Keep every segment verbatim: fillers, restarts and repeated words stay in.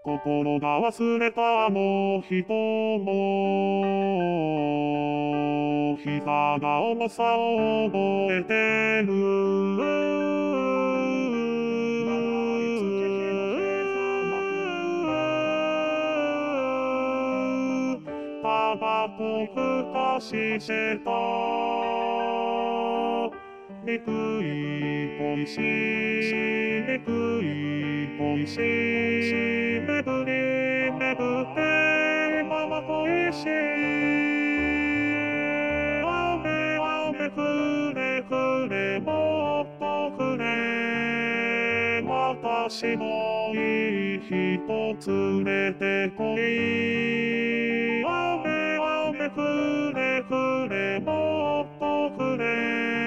心が忘れたあの人も膝が重さを覚えてる。タバコふかしてた憎い恋し憎い恋し巡り巡って今は恋し雨雨降れ降れもっと降れ私もいい人連れてこい雨雨降れ降れもっと降れ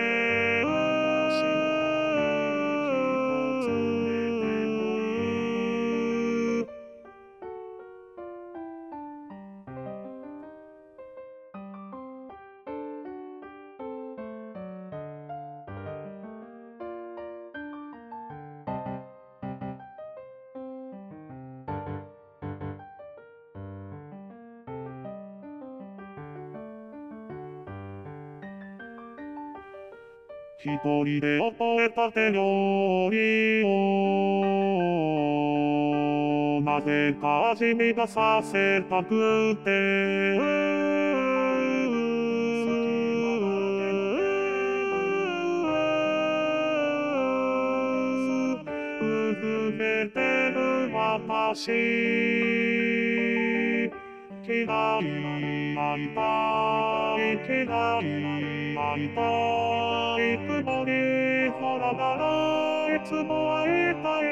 一人で覚えた手料理をなぜか味見がさせたくてうずめてる私嫌い会いたい嫌い会いたい雲に空ならいつも会いたい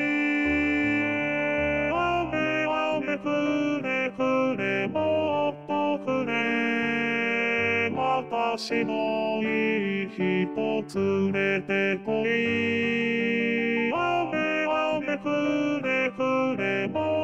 雨雨降れ降れもっと降れ私のいい人連れてこい雨雨降れ降れもっと降れ